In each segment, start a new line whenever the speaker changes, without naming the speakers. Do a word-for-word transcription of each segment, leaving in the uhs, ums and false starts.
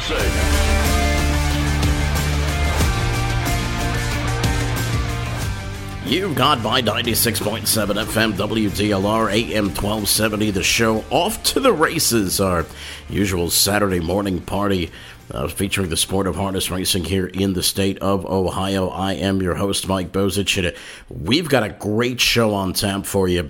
Racing.
You've got by ninety-six point seven F M W D L R A M twelve seventy. The show Off to the Races, our usual Saturday morning party uh, featuring the sport of harness racing here in the state of Ohio. I am your host, Mike Bozich, and we've got a great show on tap for you,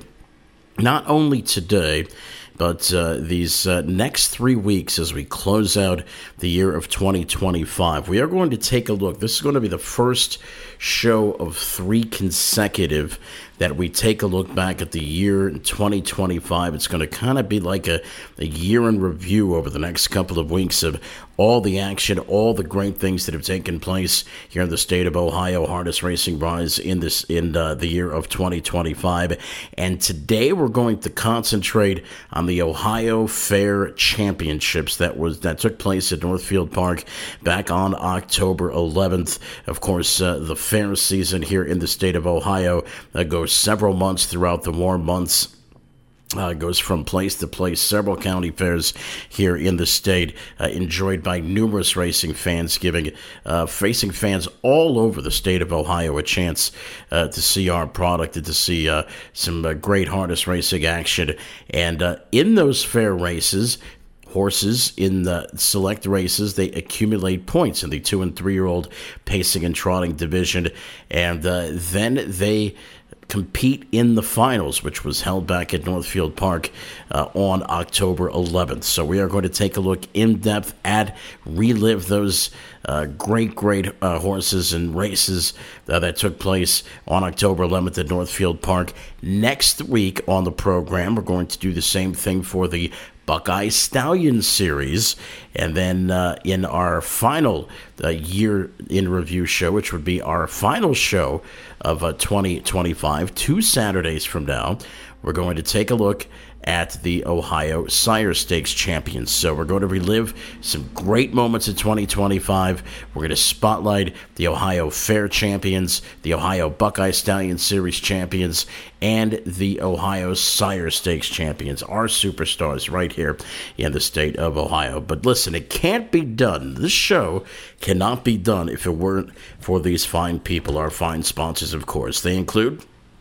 not only today, but uh, these uh, next three weeks as we close out the year of twenty twenty-five. We are going to take a look. This is going to be the first show of three consecutive that we take a look back at the year in twenty twenty-five. It's going to kind of be like a, a year in review over the next couple of weeks of all the action, all the great things that have taken place here in the state of Ohio, harness racing wise in this in uh, the year of twenty twenty-five. And today we're going to concentrate on the Ohio Fair Championships that was that took place at Northfield Park back on October eleventh. Of course, uh, the fair season here in the state of Ohio uh, goes several months throughout the warm months. Uh, goes from place to place, several county fairs here in the state, uh, enjoyed by numerous racing fans, giving uh, racing fans all over the state of Ohio a chance uh, to see our product and to see uh, some uh, great harness racing action. And uh, in those fair races, horses in the select races, they accumulate points in the two and three-year-old pacing and trotting division, and uh, then they compete in the finals, which was held back at Northfield Park uh, on October eleventh. So we are going to take a look in depth at, relive those uh, great, great uh, horses and races uh, that took place on October eleventh at Northfield Park. Next week on the program, we're going to do the same thing for the Buckeye Stallion Series, and then uh, in our final uh, year in review show, which would be our final show of uh, twenty twenty-five, two Saturdays from now, we're going to take a look at the Ohio Sire Stakes Champions. So we're going to relive some great moments in twenty twenty-five. We're going to spotlight the Ohio Fair Champions, the Ohio Buckeye Stallion Series Champions, and the Ohio Sire Stakes Champions, our superstars right here in the state of Ohio. But listen, it can't be done. This show cannot be done if it weren't for these fine people, our fine sponsors, of course. They include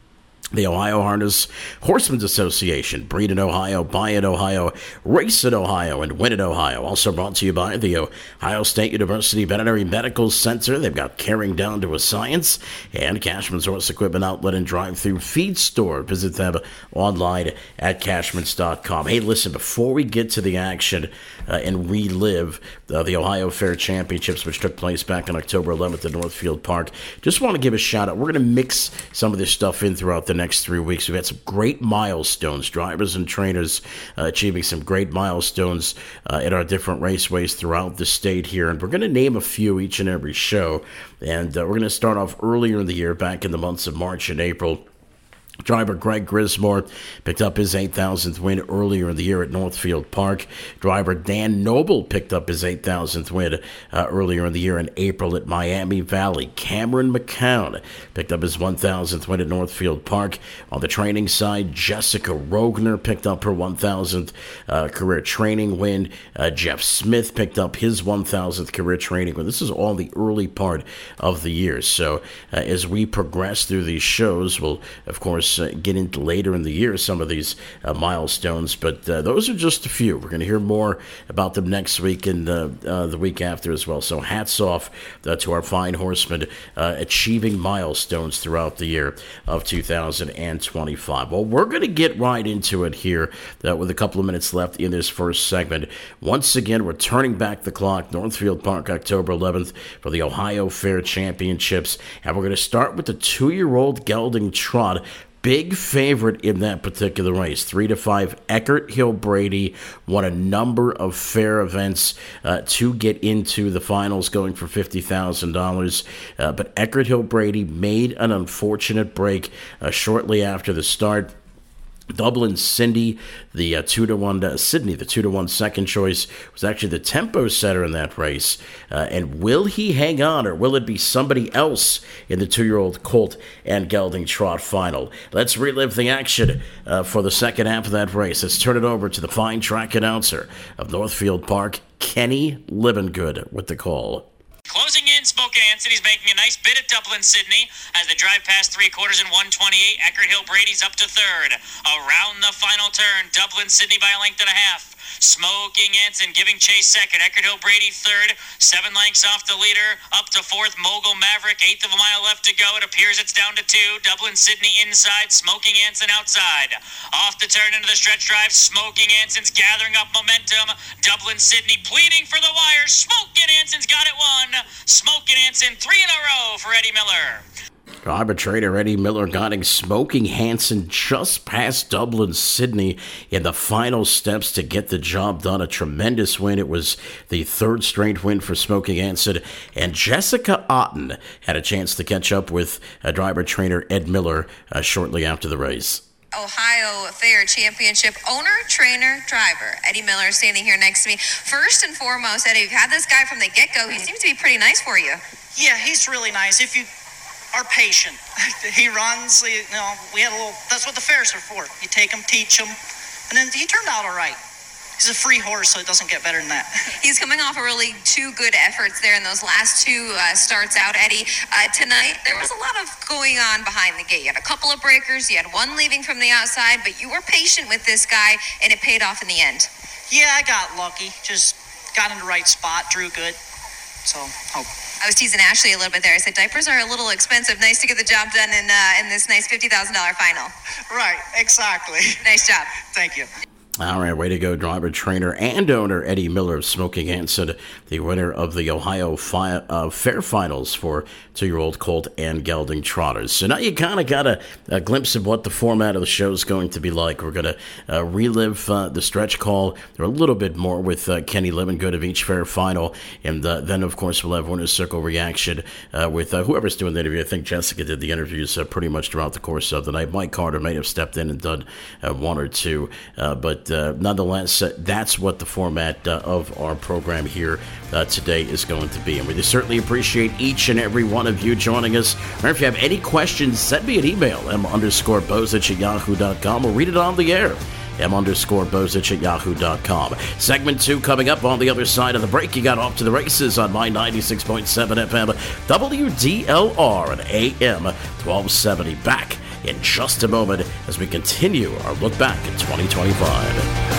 the Ohio Harness Horsemen's Association, Breed in Ohio, Buy in Ohio, Race in Ohio, and Win in Ohio. Also brought to you by the Ohio State University Veterinary Medical Center. They've got caring down to a science. And Cashman's Horse Equipment Outlet and Drive-Thru Feed Store. Visit them online at cashmans dot com. Hey, listen, before we get to the action uh, and relive uh, the Ohio Fair Championships, which took place back on October eleventh at Northfield Park, just want to give a shout-out. We're going to mix some of this stuff in throughout the next three weeks. We've had some great milestones, drivers and trainers uh, achieving some great milestones uh, at our different raceways throughout the state here, and we're going to name a few each and every show. And uh, we're going to start off earlier in the year, back in the months of March and April. Driver Greg Grismore picked up his eight thousandth win earlier in the year at Northfield Park. Driver Dan Noble picked up his eight thousandth win uh, earlier in the year in April at Miami Valley. Cameron McCown picked up his one thousandth win at Northfield Park. On the training side, Jessica Rogner picked up her one thousandth uh, career training win. Uh, Jeff Smith picked up his one thousandth career training win. This is all the early part of the year. So uh, as we progress through these shows, we'll, of course, Uh, get into later in the year some of these uh, milestones, but uh, those are just a few. We're going to hear more about them next week and uh, uh, the week after as well. So hats off uh, to our fine horsemen uh, achieving milestones throughout the year of two thousand twenty-five. Well, we're going to get right into it here uh, with a couple of minutes left in this first segment. Once again, we're turning back the clock. Northfield Park, October eleventh for the Ohio Fair Championships, and we're going to start with the two-year-old gelding trot. Big favorite in that particular race, three to five. Eckert Hill Brady won a number of fair events uh, to get into the finals, going for fifty thousand dollars. Uh, but Eckert Hill Brady made an unfortunate break uh, shortly after the start. Dublin Cindy, the uh, two to one uh, Sydney, the two to one second choice, was actually the tempo setter in that race. Uh, and will he hang on, or will it be somebody else in the two-year-old Colt and Gelding Trot final? Let's relive the action uh, for the second half of that race. Let's turn it over to the fine track announcer of Northfield Park, Kenny Livengood, with the call.
Closing in, Smoking Anthony's making a nice bid at Dublin Sydney as they drive past three quarters in one twenty-eight. Eckert Hill Brady's up to third. Around the final turn, Dublin Sydney by a length and a half. Smoking Anson giving chase second. Eckert Hill Brady third. Seven lengths off the leader. Up to fourth, Mogul Maverick. Eighth of a mile left to go. It appears it's down to two. Dublin Sydney inside. Smoking Anson outside. Off the turn into the stretch drive. Smoking Anson's gathering up momentum. Dublin Sydney pleading for the wire. Smoking Anson's got it won. Smoking Anson three in a row for Eddie Miller.
Arbitrator Eddie Miller guiding Smoking Hanson just past Dublin Sydney in the final steps to get the job done. A tremendous win. It was the third straight win for Smoking Hanson, and Jessica Otten had a chance to catch up with uh, driver trainer Ed Miller uh, shortly after the race.
Ohio Fair Championship owner, trainer, driver. Eddie Miller standing here next to me. First and foremost, Eddie, you've had this guy from the get-go. He seems to be pretty nice for you.
Yeah, he's really nice. If you are patient, he runs, you know, we had a little, that's what the fairs are for. You take him, teach him, and then he turned out all right. He's a free horse, so it doesn't get better than that.
He's coming off a really two good efforts there in those last two uh, starts out, Eddie. Uh, tonight, there was a lot of going on behind the gate. You had a couple of breakers, you had one leaving from the outside, but you were patient with this guy, and it paid off in the end.
Yeah, I got lucky. Just got in the right spot, drew good. So, hope.
I was teasing Ashley a little bit there. I said, diapers are a little expensive. Nice to get the job done in, uh, in this nice fifty thousand dollars final.
Right, exactly.
Nice job.
Thank you.
All right, way to go, driver, trainer, and owner Eddie Miller of Smoking Hanson, the winner of the Ohio fi- uh, Fair Finals for two-year-old Colt and Gelding Trotters. So now you kind of got a, a glimpse of what the format of the show is going to be like. We're going to uh, relive uh, the stretch call or a little bit more with uh, Kenny Livengood of each Fair Final, and uh, then, of course, we'll have Winner's Circle reaction uh, with uh, whoever's doing the interview. I think Jessica did the interviews uh, pretty much throughout the course of the night. Mike Carter may have stepped in and done uh, one or two, uh, but Uh, nonetheless, uh, that's what the format uh, of our program here uh, today is going to be. And we certainly appreciate each and every one of you joining us. Or if you have any questions, send me an email, m underscore bozich at yahoo dot com. We'll read it on the air, m underscore bozich at yahoo dot com. Segment two coming up on the other side of the break. You got off to the races on my ninety-six point seven F M, W D L R, and A M twelve seventy. Back in just a moment as we continue our look back at twenty twenty-five.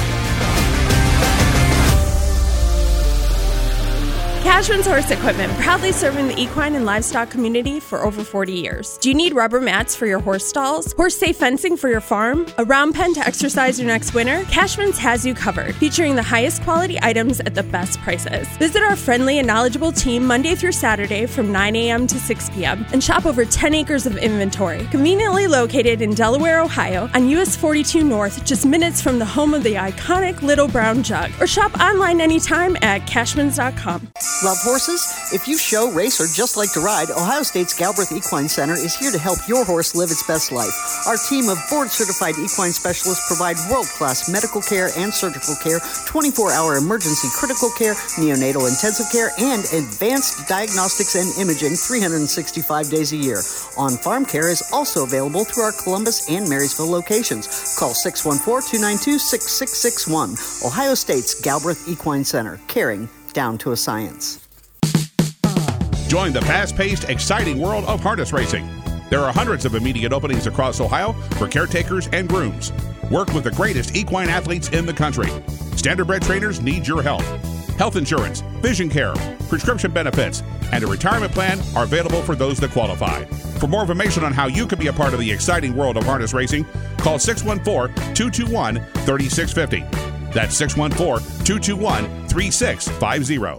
Cashman's Horse Equipment, proudly serving the equine and livestock community for over forty years. Do you need rubber mats for your horse stalls? Horse-safe fencing for your farm? A round pen to exercise your next winter? Cashman's has you covered, featuring the highest quality items at the best prices. Visit our friendly and knowledgeable team Monday through Saturday from nine a.m. to six p.m. and shop over ten acres of inventory. Conveniently located in Delaware, Ohio, on U S forty-two North, just minutes from the home of the iconic Little Brown Jug. Or shop online anytime at cashmans dot com.
Love horses? If you show, race, or just like to ride, Ohio State's Galbraith Equine Center is here to help your horse live its best life. Our team of board-certified equine specialists provide world-class medical care and surgical care, twenty-four hour emergency critical care, neonatal intensive care, and advanced diagnostics and imaging three hundred sixty-five days a year. On-farm care is also available through our Columbus and Marysville locations. Call six one four, two nine two, six six six one. Ohio State's Galbraith Equine Center, caring down to a science.
Join the fast-paced, exciting world of harness racing. There are hundreds of immediate openings across Ohio for caretakers and grooms. Work with the greatest equine athletes in the country. Standardbred trainers need your help. Health insurance, vision care, prescription benefits, and a retirement plan are available for those that qualify. For more information on how you can be a part of the exciting world of harness racing, call six one four, two two one, three six five zero. That's six one four, two two one, three six five zero.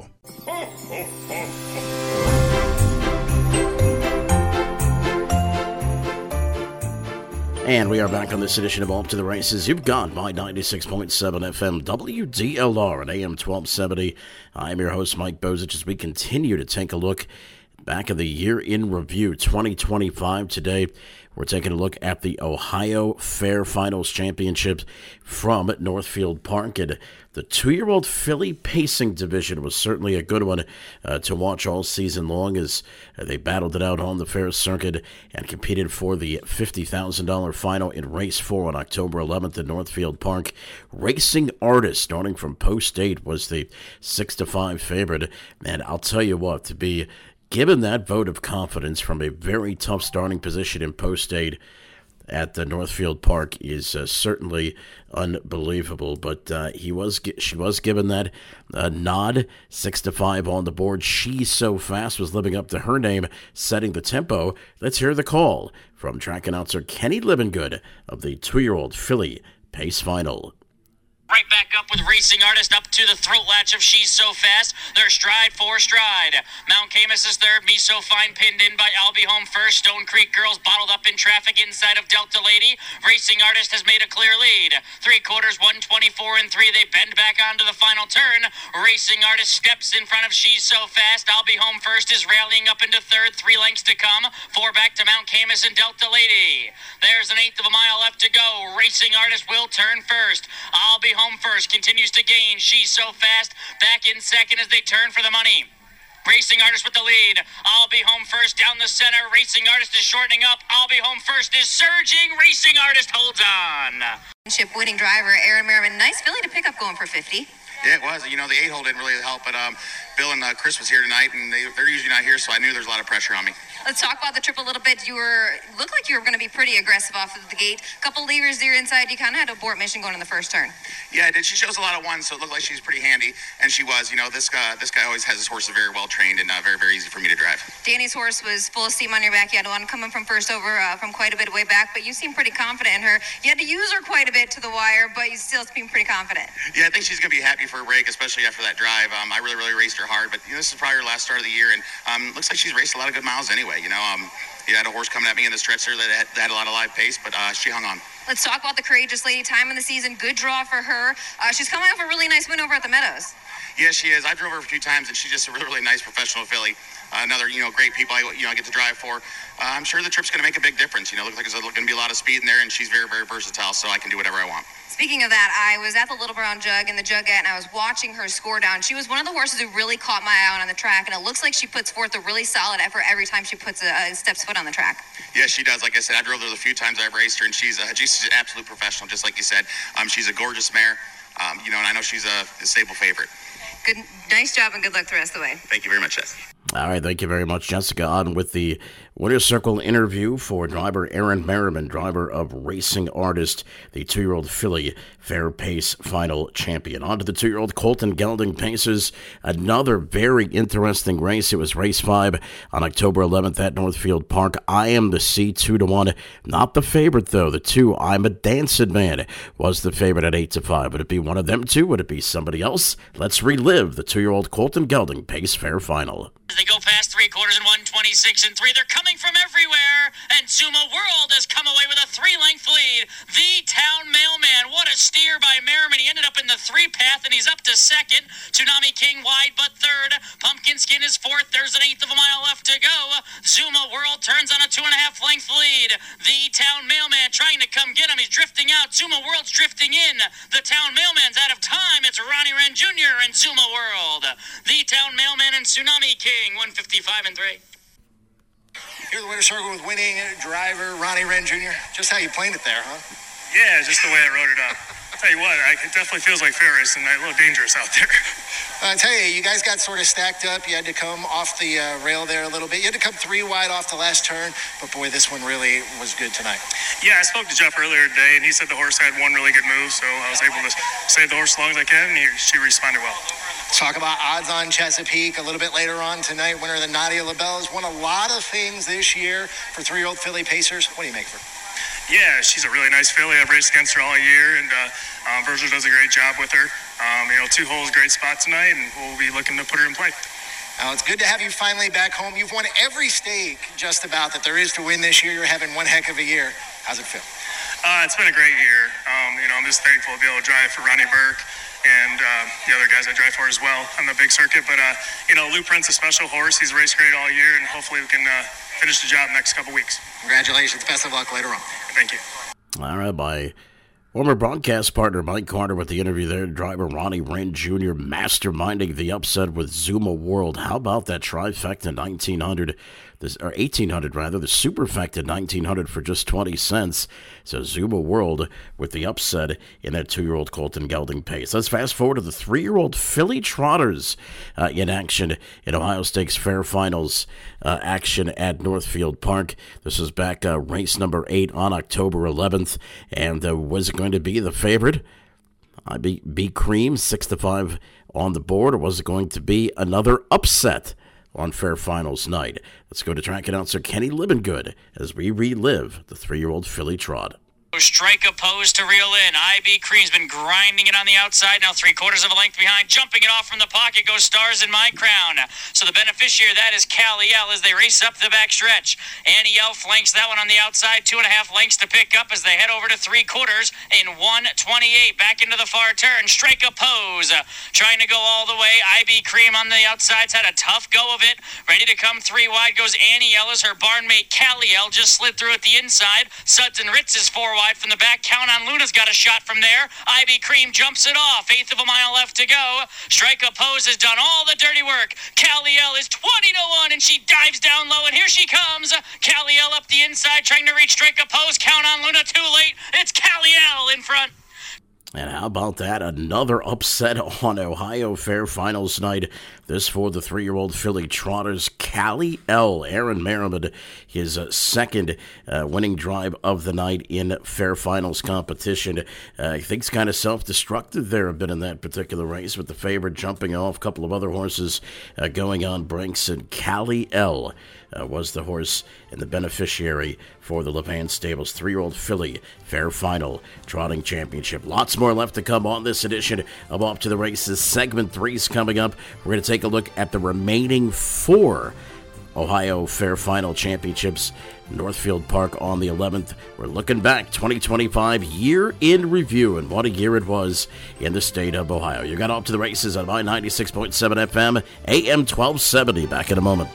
And we are back on this edition of Off to the Races. You've got my ninety-six point seven F M, W D L R, and A M twelve seventy. I'm your host, Mike Bozich, as we continue to take a look back of the year in review twenty twenty-five. Today, we're taking a look at the Ohio Fair Finals Championships from Northfield Park. And the two-year-old filly pacing division was certainly a good one uh, to watch all season long as uh, they battled it out on the fair circuit and competed for the fifty thousand dollars final in race four on October eleventh at Northfield Park. Racing Artist, starting from post eight, was the six to five favorite. And I'll tell you what, to be given that vote of confidence from a very tough starting position in post eight at the Northfield Park is uh, certainly unbelievable. But uh, he was, she was given that uh, nod, six to five on the board. She's So Fast was living up to her name, setting the tempo. Let's hear the call from track announcer Kenny Livengood of the two-year-old filly pace final.
Right back up with Racing Artist up to the throat latch of She's So Fast. They're stride for stride. Mount Camus is third. Me So Fine pinned in by I'll Be Home first. Stone Creek Girls bottled up in traffic inside of Delta Lady. Racing Artist has made a clear lead. Three quarters, one twenty-four and three. They bend back onto the final turn. Racing Artist steps in front of She's So Fast. I'll Be Home first is rallying up into third. Three lengths to come. Four back to Mount Camus and Delta Lady. There's an eighth of a mile left to go. Racing Artist will turn first. I'll Be Home first continues to gain. She's So Fast back in second as they turn for the money. Racing Artist with the lead. I'll Be Home first down the center. Racing Artist is shortening up. I'll Be Home first is surging. Racing Artist holds on.
Winning driver Aaron Merriman. Nice filly to pick up going for fifty.
Yeah, it was. You know, the eight hole didn't really help, but um, Bill and uh, Chris was here tonight, and they, they're usually not here, so I knew there was a lot of pressure on me.
Let's talk about the trip a little bit. You were looked like you were going to be pretty aggressive off of the gate. A couple levers there inside. You kind of had to abort mission going in the first turn.
Yeah, I did. She shows a lot of ones, so it looked like she's pretty handy, and she was. You know, this guy, this guy always has his horses very well trained and uh, very, very easy for me to drive.
Danny's horse was full of steam on your back. You had one coming from first over uh, from quite a bit way back, but you seem pretty confident in her. You had to use her quite a bit to the wire, but you still seem pretty confident.
Yeah, I think she's going to be happy for a break, especially after that drive. Um, I really, really raced her hard, but you know, this is probably her last start of the year, and um, looks like she's raced a lot of good miles anyway. You know, um, you had a horse coming at me in the stretch there that had, that had a lot of live pace, but uh, she hung on.
Let's talk about the Courageous Lady. Time in the season, good draw for her. Uh, she's coming off a really nice win over at the Meadows.
Yeah, she is. I drove her a few times, and she's just a really, really nice professional filly. Uh, another, you know, great people I, you know, I get to drive for. Uh, I'm sure the trip's going to make a big difference. You know, looks like there's going to be a lot of speed in there, and she's very, very versatile, so I can do whatever I want.
Speaking of that, I was at the Little Brown Jug in the Jugette, and I was watching her score down. She was one of the horses who really caught my eye on the track, and it looks like she puts forth a really solid effort every time she puts a, a steps foot on the track.
Yeah, she does. Like I said, I drove her the few times I've raced her, and she's, a, she's an absolute professional, just like you said. Um, she's a gorgeous mare, um, you know, and I know she's a, a stable favorite.
Good, nice job, and good luck the rest of the way.
Thank you very much, Jess.
All right, thank you very much, Jessica. On with the Winner's Circle interview for driver Aaron Merriman, driver of Racing Artist, the two-year-old filly Fair Pace final champion. On to the two-year-old Colton Gelding Pacers, another very interesting race. It was race five on October eleventh at Northfield Park. I Am the Sea, two to one. Not the favorite, though. The two, I'm a Dancing Man, was the favorite at eight to five. Would it be one of them two? Would it be somebody else? Let's relive the two-year-old Colton Gelding Pace Fair final.
They go past three quarters and one twenty-six and three. They're coming from everywhere, and Zuma World has come away with a three-length lead. The Town Mailman, what a steer by Merriman. He ended up in the three path, and he's up to second. Tsunami King wide, but third. Pumpkin Skin is fourth. There's an eighth of a mile left to go. Zuma World turns on a two and a half length lead. The Town Mailman trying to come get him. He's drifting out. Zuma World's drifting in. The Town Mailman's out of time. It's Ronnie Wren Junior and Zuma World. The Town Mailman and Tsunami King, one fifty-five and three.
You're the Winner's Circle with winning driver Ronnie Wren Junior Just how you played it there, huh?
Yeah, just the way I wrote it up. I'll tell you what, I, it definitely feels like fair racing and a little dangerous out there.
I tell you, you guys got sort of stacked up. You had to come off the uh, rail there a little bit. You had to come three wide off the last turn, but boy, this one really was good tonight.
Yeah, I spoke to Jeff earlier today, and he said the horse had one really good move, so I was able to save the horse as long as I can, and he, she responded well.
Let's talk about odds on Chesapeake a little bit later on tonight. Winner of the Nadia LaBelle has won a lot of things this year for three-year-old filly Pacers. What do you make of her?
Yeah, she's a really nice filly. I've raced against her all year, and uh, um, Virgil does a great job with her. Um, you know, two holes, great spot tonight, and we'll be looking to put her in play.
Now, it's good to have you finally back home. You've won every stake just about that there is to win this year. You're having one heck of a year. How's it feel?
Uh, it's been a great year. Um, you know, I'm just thankful to be able to drive for Ronnie Burke and uh, the other guys I drive for as well on the big circuit. But, uh, you know, Lou Prince, a special horse. He's raced great all year, and hopefully we can uh, finish the job next couple weeks.
Congratulations. Best of luck later on.
Thank you.
All right, my former broadcast partner Mike Carter with the interview there. Driver Ronnie Wren Junior masterminding the upset with Zuma World. How about that trifecta nineteen hundred, this, or eighteen hundred rather, the superfecta nineteen hundred for just twenty cents. So Zuma World with the upset in that two-year-old Colton Gelding pace. Let's fast forward to the three-year-old Filly Trotters uh, in action in Ohio Stakes Fair Finals uh, action at Northfield Park. This is back uh, race number eight on October eleventh, and uh, was it going to be the favorite? I be B Cream six to five on the board, or was it going to be another upset on Fair Finals night? Let's go to track announcer Kenny Libengood as we relive the three-year-old Filly Trot.
Strike a pose to reel in. I B Cream's been grinding it on the outside, now three quarters of a length behind, jumping it off from the pocket goes Stars in My Crown. So the beneficiary of that is Callie L as they race up the back stretch. Annie L flanks that one on the outside, two and a half lengths to pick up as they head over to three quarters in one twenty-eight. Back into the far turn, Strike a pose, uh, trying to go all the way. I B Cream on the outside's had a tough go of it, ready to come three wide goes Annie L as her barnmate Callie L just slid through at the inside. Sutton Ritz is four wide from the back. Count on Luna's got a shot from there. I B Cream jumps it off. Eighth of a mile left to go. Strike a pose has done all the dirty work. Callie L is twenty to one and she dives down low and here she comes. Callie L up the inside trying to reach Strike a pose. Count on Luna too late. It's Callie L in front.
And how about that? Another upset on Ohio Fair Finals night. This for the three-year-old Filly Trotters. Callie L. Aaron Merriman, his uh, second uh, winning drive of the night in Fair Finals competition. Uh, I think it's kind of self-destructive there a bit in that particular race with the favorite jumping off, a couple of other horses uh, going on brinks, and Callie L. Uh, was the horse and the beneficiary for the Levan Stables three-year-old Filly Fair Final Trotting Championship. Lots more left to come on this edition of Off to the Races. Segment three is coming up. We're going to take a look at the remaining four Ohio Fair Final Championships. Northfield Park on the eleventh. We're looking back, twenty twenty-five year in review, and what a year it was in the state of Ohio. You got Off to the Races on my ninety-six point seven F M, A M twelve seventy. Back in a moment.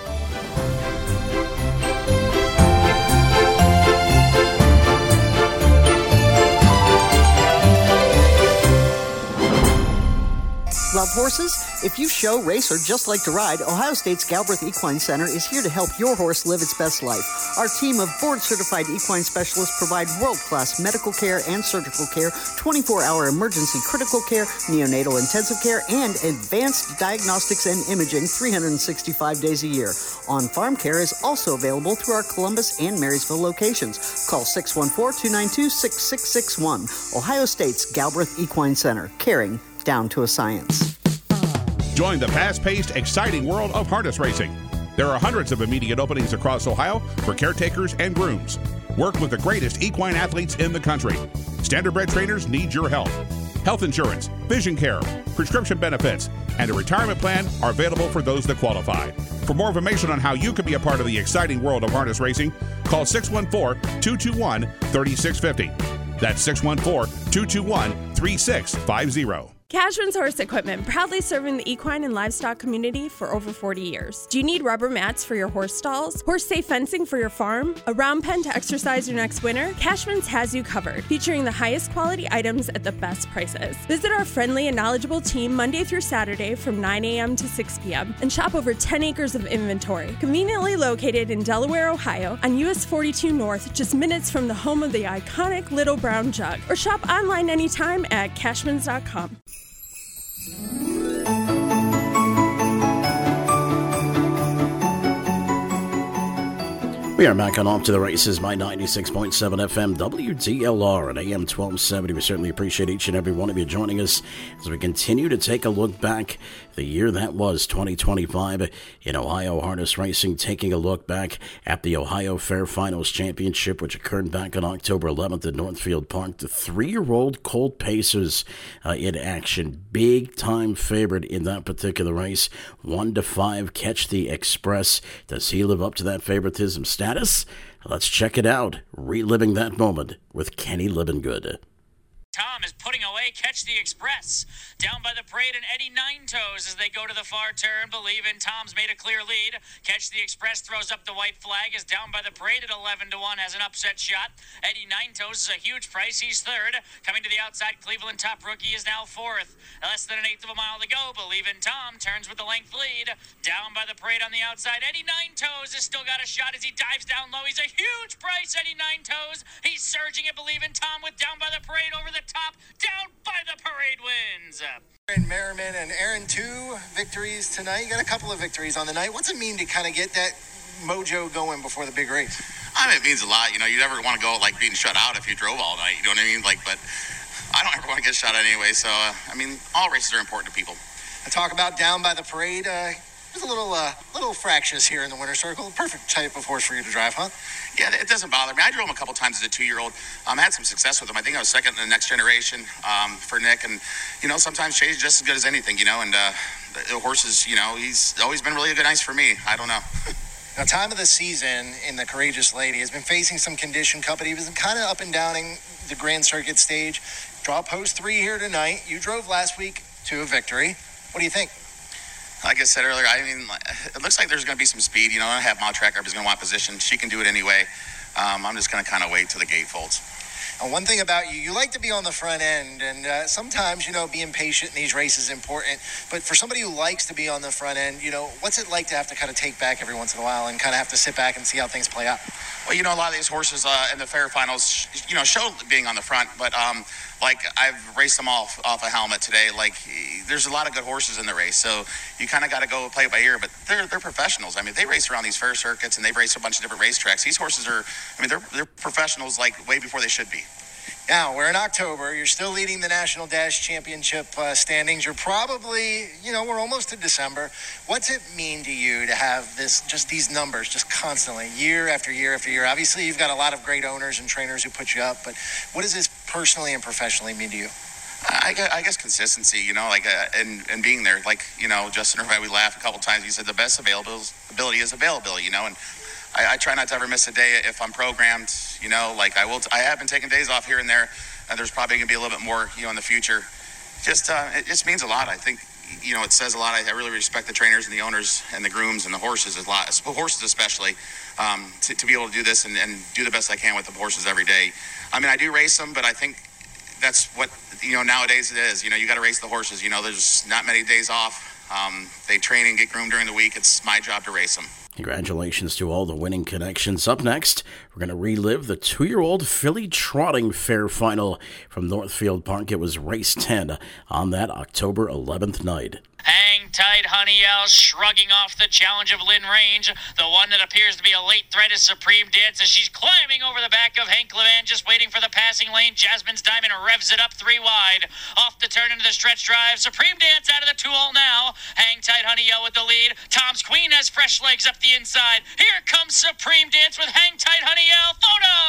Love horses? If you show, race, or just like to ride, Ohio State's Galbraith Equine Center is here to help your horse live its best life. Our team of board-certified equine specialists provide world-class medical care and surgical care, twenty-four hour emergency critical care, neonatal intensive care, and advanced diagnostics and imaging three hundred sixty-five days a year. On-farm care is also available through our Columbus and Marysville locations. Call six one four, two nine two, six six six one. Ohio State's Galbraith Equine Center, caring down to a science.
Join the fast-paced, exciting world of harness racing. There are hundreds of immediate openings across Ohio for caretakers and grooms. Work with the greatest equine athletes in the country. Standardbred trainers need your help. Health insurance, vision care, prescription benefits, and a retirement plan are available for those that qualify. For more information on how you can be a part of the exciting world of harness racing, call six one four, two two one, three six five zero. That's six one four, two two one, three six five zero.
Cashman's Horse Equipment, proudly serving the equine and livestock community for over forty years. Do you need rubber mats for your horse stalls? Horse-safe fencing for your farm? A round pen to exercise your next winter? Cashman's has you covered, featuring the highest quality items at the best prices. Visit our friendly and knowledgeable team Monday through Saturday from nine a.m. to six p.m. and shop over ten acres of inventory. Conveniently located in Delaware, Ohio, on U S forty-two North, just minutes from the home of the iconic Little Brown Jug. Or shop online anytime at cashmans dot com.
We are back on Off to the Races, my ninety-six point seven F M, W D L R at A M twelve seventy. We certainly appreciate each and every one of you joining us as we continue to take a look back the year that was twenty twenty-five in Ohio harness racing, taking a look back at the Ohio Fair Finals Championship, which occurred back on October eleventh at Northfield Park. The three-year-old Colt Pacers uh, in action, big-time favorite in that particular race, one to five. Catch the Express. Does he live up to that favoritism status? Let's check it out. Reliving that moment with Kenny Libengood.
Tom is putting away Catch the Express. Down by the parade and Eddie Nine Toes as they go to the far turn. Believe in Tom's made a clear lead. Catch the Express throws up the white flag, is down by the parade at eleven to one, has an upset shot. Eddie Nine Toes is a huge price. He's third. Coming to the outside, Cleveland Top Rookie is now fourth. Less than an eighth of a mile to go. Believe in Tom turns with the length lead. Down by the parade on the outside, Eddie Nine Toes has still got a shot as he dives down low. He's a huge price, Eddie Nine Toes. He's surging at Believe in Tom with Down by the Parade over the top. Down by the Parade wins.
Aaron Merriman and Aaron, two victories tonight. You got a couple of victories on the night. What's it mean to kind of get that mojo going before the big race?
I mean, it means a lot. You know, you never want to go like being shut out if you drove all night. You know what I mean? Like, but I don't ever want to get shut out anyway. So, uh, I mean, all races are important to people.
I talk about Down by the Parade. Uh, It was a little, uh, little fractious here in the winter circle. Perfect type of horse for you to drive, huh?
Yeah, it doesn't bother me. I drove him a couple times as a two-year-old. Um, I had some success with him. I think I was second in the Next Generation um, for Nick. And, you know, sometimes Shay's just as good as anything, you know. And uh, the, the horses, you know, he's always been really good, nice for me. I don't know.
Now, time of the season in the Courageous Lady has been facing some condition cup, but he was kind of up and downing the Grand Circuit stage. Draw post three here tonight. You drove last week to a victory. What do you think?
Like I said earlier, I mean, it looks like there's going to be some speed. You know, I have Mile Tracker is going to want position. She can do it anyway. Um, I'm just going to kind of wait till the gate folds.
And one thing about you, you like to be on the front end, and uh, sometimes, you know, being patient in these races is important. But for somebody who likes to be on the front end, you know, what's it like to have to kind of take back every once in a while and kind of have to sit back and see how things play out?
Well, you know, a lot of these horses uh, in the fair finals, you know, show being on the front. But, um, like, I've raced them off, off a helmet today. Like, there's a lot of good horses in the race. So you kind of got to go play it by ear. But they're they're professionals. I mean, they race around these fair circuits, and they've raced a bunch of different racetracks. These horses are, I mean, they're they're professionals, like, way before they should be.
Now, we're in October. You're still leading the National Dash Championship uh, standings. You're probably, you know, we're almost to December. What's it mean to you to have this, just these numbers, just constantly, year after year after year? Obviously, you've got a lot of great owners and trainers who put you up, but what does this personally and professionally mean to you?
I guess, I guess consistency, you know, like, uh, and, and being there. Like, you know, Justin and I, we laughed a couple times. He said the best availability is availability, you know, and I, I try not to ever miss a day if I'm programmed, you know, like I will, t- I have been taking days off here and there, and there's probably going to be a little bit more, you know, in the future. Just, uh, it just means a lot. I think, you know, it says a lot. I, I really respect the trainers and the owners and the grooms and the horses a lot, horses especially, um, to, to be able to do this and, and do the best I can with the horses every day. I mean, I do race them, but I think that's what, you know, nowadays it is. You know, you got to race the horses. You know, there's not many days off. Um, they train and get groomed during the week. It's my job to race them.
Congratulations to all the winning connections. Up next, we're going to relive the two-year-old filly trotting fair final from Northfield Park. It was race ten on that October eleventh night.
Hang tight, Honey Owl, shrugging off the challenge of Lynn Range. The one that appears to be a late threat is Supreme Dance as she's climbing over the back of Hank Levan, just waiting for the passing lane. Jasmine's Diamond revs it up three wide. Off the turn into the stretch drive. Supreme Dance out of the two-hole now. Hang tight, Honey Owl with the lead. Tom's Queen has fresh legs up the inside. Here comes Supreme Dance with Hang tight, Honey Owl.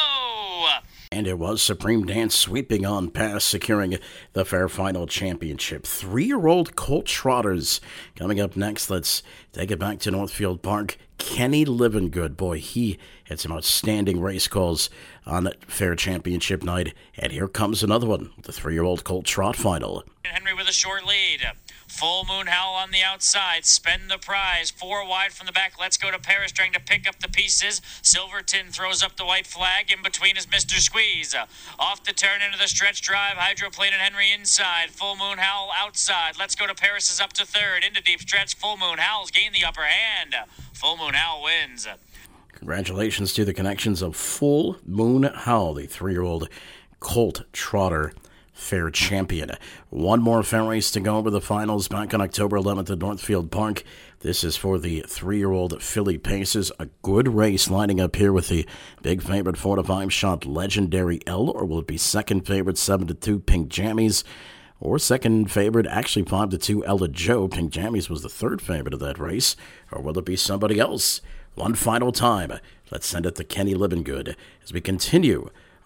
Photo!
And it was Supreme Dance sweeping on past, securing the Fair Final Championship. Three-year-old Colt Trotters coming up next. Let's take it back to Northfield Park. Kenny Livengood, boy, he had some outstanding race calls on that Fair Championship night. And here comes another one, the three-year-old Colt Trot Final.
Henry with a short lead. Full Moon Howl on the outside. Spend the prize. Four wide from the back. Let's go to Paris trying to pick up the pieces. Silverton throws up the white flag. In between is Mister Squeeze. Uh, off the turn into the stretch drive. Hydroplane and Henry inside. Full Moon Howl outside. Let's go to Paris is up to third. Into deep stretch. Full Moon Howl's gained the upper hand. Full Moon Howl wins.
Congratulations to the connections of Full Moon Howl, the three-year-old Colt Trotter Fair champion. One more fair race to go over the finals back on October eleventh at Northfield Park. This is for the three-year-old Filly Paces. A good race lining up here with the big favorite four to five shot Legendary L, or will it be second favorite seven to two Pink Jammies, or second favorite actually five to two Ella Joe? Pink Jammies was the third favorite of that race, or will it be somebody else? One final time. Let's send it to Kenny Livengood as we continue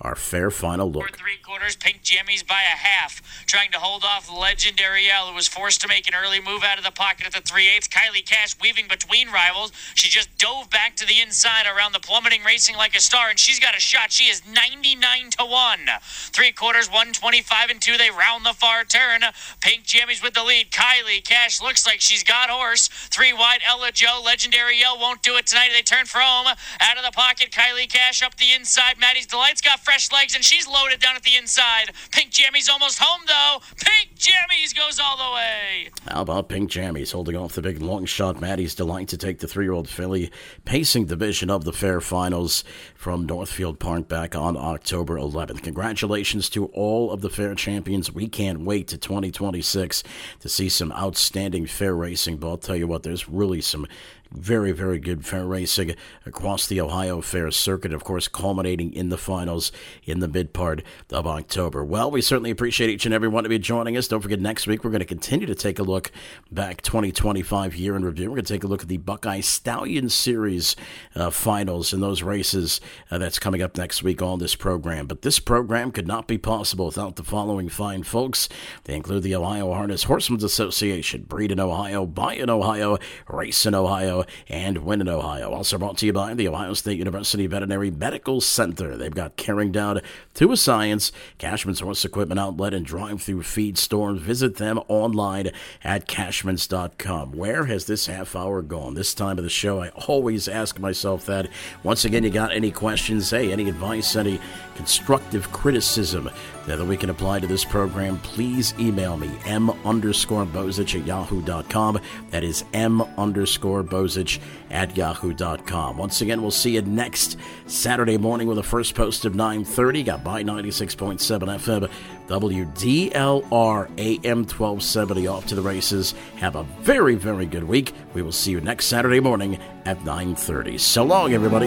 our fair final look.
For three quarters, Pink Jammies by a half. Trying to hold off Legendary Elle, who was forced to make an early move out of the pocket at the three eighths. Kylie Cash weaving between rivals. She just dove back to the inside around the plummeting Racing Like a Star, and she's got a shot. She is ninety-nine to one. Three quarters, one twenty-five and two. They round the far turn. Pink Jammies with the lead. Kylie Cash looks like she's got horse. Three wide, Ella Joe. Legendary Elle won't do it tonight. They turn for home. Out of the pocket, Kylie Cash up the inside. Maddie's Delight's got fresh legs, and she's loaded down at the inside. Pink Jammies almost home, though. Pink Jammies goes all the way.
How about Pink Jammies holding off the big long shot Maddie's Delight to take the three-year-old filly pacing division of the fair finals from Northfield Park back on October eleventh. Congratulations to all of the fair champions. We can't wait to twenty twenty-six to see some outstanding fair racing. But I'll tell you what, there's really some very, very good fair racing across the Ohio Fair circuit, of course, culminating in the finals in the mid part of October. Well, we certainly appreciate each and every one of you joining us. Don't forget, next week we're going to continue to take a look back twenty twenty-five year in review. We're going to take a look at the Buckeye Stallion Series uh, finals and those races uh, that's coming up next week on this program. But this program could not be possible without the following fine folks. They include the Ohio Harness Horsemen's Association, Breed in Ohio, Buy in Ohio, Race in Ohio, and Win in Ohio. Also brought to you by the Ohio State University Veterinary Medical Center. They've got caring down to a science. Cashman's Horse Equipment Outlet and drive-through feed store. Visit them online at cashmans dot com. Where has this half hour gone? This time of the show, I always ask myself that. Once again, you got any questions? Hey, any advice, any constructive criticism that we can apply to this program, please email me, m underscore bozich at yahoo dot com. That is m underscore bozich at yahoo dot com. Once again, we'll see you next Saturday morning with the first post of nine thirty. Got by ninety-six point seven F M, W D L R A M twelve seventy. Off to the races. Have a very, very good week. We will see you next Saturday morning at nine thirty. So long, everybody.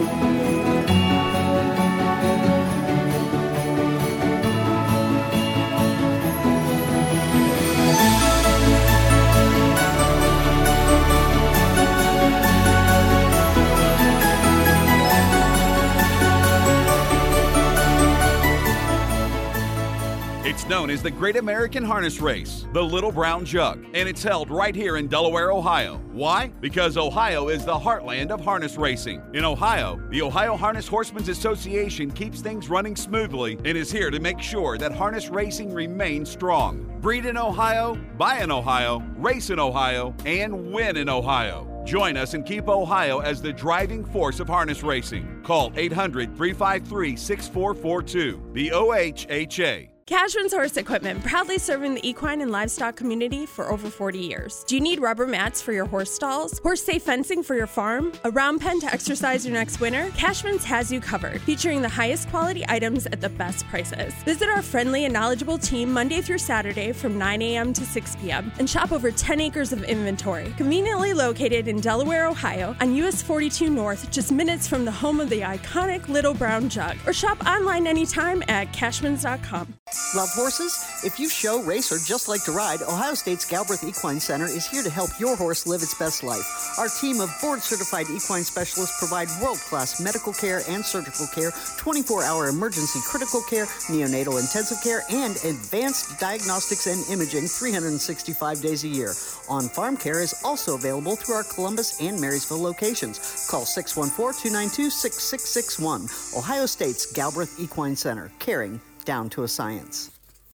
Known as the Great American Harness Race, the Little Brown Jug, and it's held right here in Delaware, Ohio. Why? Because Ohio is the heartland of harness racing. In Ohio, the Ohio Harness Horsemen's Association keeps things running smoothly and is here to make sure that harness racing remains strong. Breed in Ohio, buy in Ohio, race in Ohio, and win in Ohio. Join us and keep Ohio as the driving force of harness racing. Call eight hundred, three five three, six four four two, the O H H A.
Cashman's Horse Equipment, proudly serving the equine and livestock community for over forty years. Do you need rubber mats for your horse stalls? Horse-safe fencing for your farm? A round pen to exercise your next winter? Cashman's has you covered, featuring the highest quality items at the best prices. Visit our friendly and knowledgeable team Monday through Saturday from nine a.m. to six p.m. and shop over ten acres of inventory. Conveniently located in Delaware, Ohio, on U S forty-two North, just minutes from the home of the iconic Little Brown Jug. Or shop online anytime at cashmans dot com.
Love horses? If you show, race, or just like to ride, Ohio State's Galbraith Equine Center is here to help your horse live its best life. Our team of board-certified equine specialists provide world-class medical care and surgical care, twenty-four hour emergency critical care, neonatal intensive care, and advanced diagnostics and imaging three hundred sixty-five days a year. On-farm care is also available through our Columbus and Marysville locations. Call six one four, two nine two, six six six one. Ohio State's Galbraith Equine Center, caring down to a science.